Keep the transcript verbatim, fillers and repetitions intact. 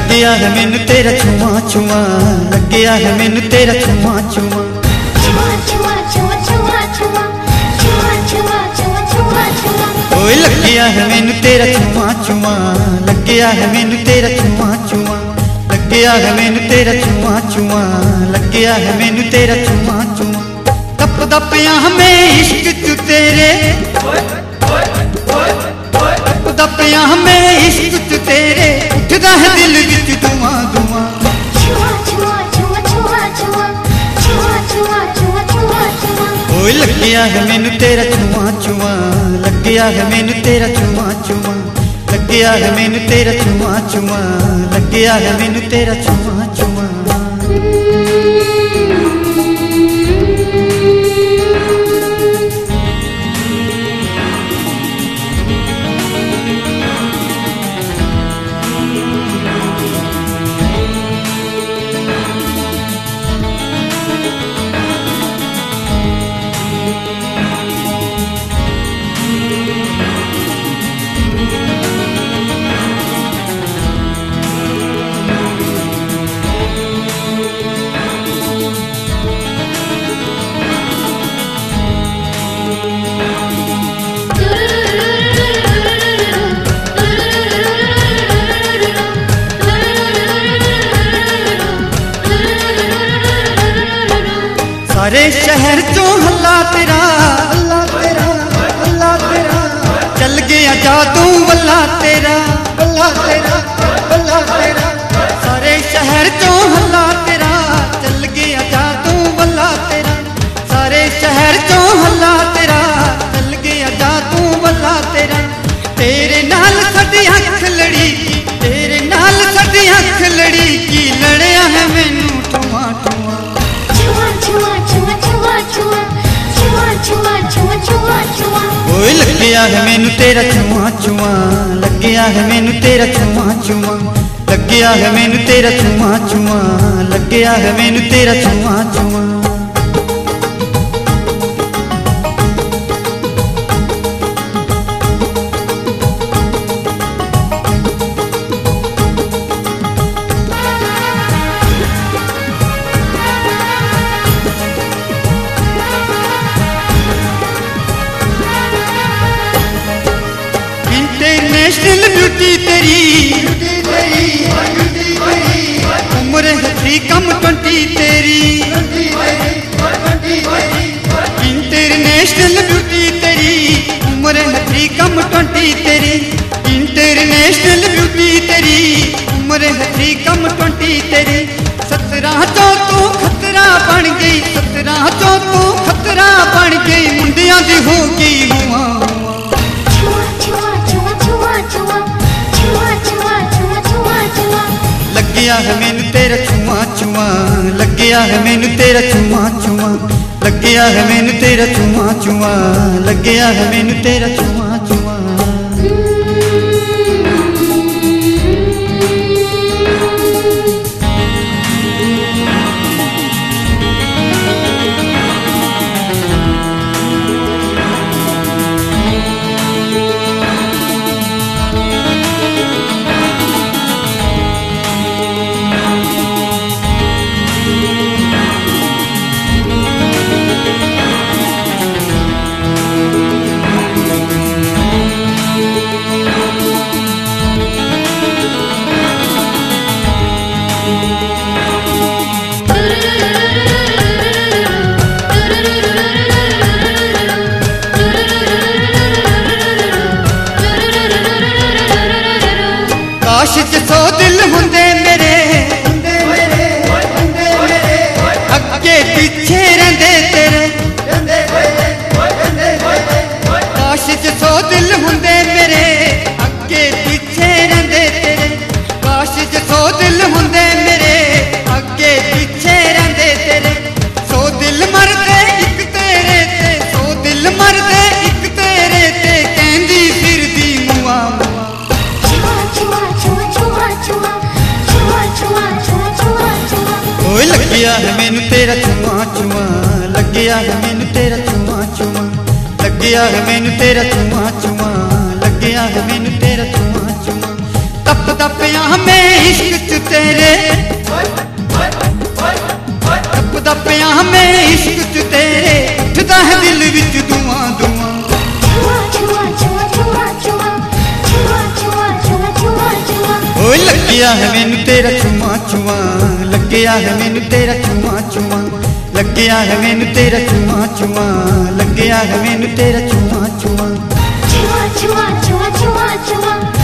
गया है मैनू तेरा छुआ छुआ, लग गया है मैनू तेरा छुआ छुआ। ओए लग गया है मैनू तेरा छुआ छुआ, लग गया है मैनू तेरा छुआ छुआ, लग गया है मैनू तेरा छुआ छुआ, लग गया है मैनू तेरा छुआ छुआ। तप दपिया मैं इश्क तू तेरे, तप दपिया मैं इश्क तू तेरे, उठदा है दिल विच धुआं धुआं। ओए लग गया है मैनू तेरा छुआ छुआ, लग गया है मैनू तेरा छुआ छुआ, लग गया है मैनू तेरा छुआ छुआ, लग गया है मैनू तेरा छुआ छुआ। सारे शहर चो हल्ला तेरा, हल्ला तेरा, हल्ला तेरा, चल गया जादू वल्ला तेरा, वल्ला तेरा, वल्ला तेरा। सारे शहर चो हल्ला तेरा, चल गया जादू वल्ला तेरा, सारे शहर चो हल्ला तेरा, चल गया जादू वल्ला तेरा। तेरे नाल साडी अख लड़ी, तेरे नाल साडी अख लड़ी, की लड़िया है मैनू ठुआ ठुआ। ओए लग गया है मैनू तेरा छुआ छुआ, लग गया है मैनू तेरा छुआ छुआ, लग गया है मैनू तेरा छुआ छुआ, लग गया है मैनू तेरा छुआ छुआ। इंटरनेशनल ब्यूटी तेरी, उम्र है थ्री कम ट्वेंटी तेरी, इंटरनेशनल ब्यूटी तेरी, उम्र है थ्री कम ट्वेंटी तेरी, इंटरनेशनल ब्यूटी तेरी, उम्र है थ्री कम ट्वेंटी तेरी। सत्रह चो तू खतरा बन गई, सत्रह चो तू खतरा बन गई, मुंडिया दी हो गई हुआ। लग गया है मैनू तेरा छुआ छुआ, लग गया है मैनू तेरा छुआ छुआ, लग गया है मैनू तेरा छुआ छुआ, लग गया है मैनू तेरा छुआ छुआ। काश सौ दिल हुंदे मेरे, हुंदे मेरे, हुंदे मेरे, अगे पीछे रहंदे तेरे, काश सौ दिल हुंदे मेरे, अगे पीछे रहंदे तेरे, काश सौ दिल हुंदे मेरे, अगे पीछे रहंदे तेरे। सौ दिल मरदे इक तेरे ते, सौ दिल मरदे इक तेरे ते, कहंदी फिरदी मुआ मुआ। ओए लग गया है मैनू तेरा छुआ छुआ, लग गया है मैनू तेरा छुआ छुआ, लग गया है मैनू तेरा छुआ छुआ, लग गया है मैनू तेरा छुआ छुआ। तपदा पिया मैं इश्क च तेरे, तपदा पिया मैं इश्क च तेरे, उठदा है दिल विच धुआं धुआं। ओ लग्या है मैनू तेरा छुआ छुआ, लग्या है मैनू तेरा छुआ छुआ, लग्या है मैनू तेरा छुआ छुआ, लग्या है मैनू तेरा छुआ छुआ।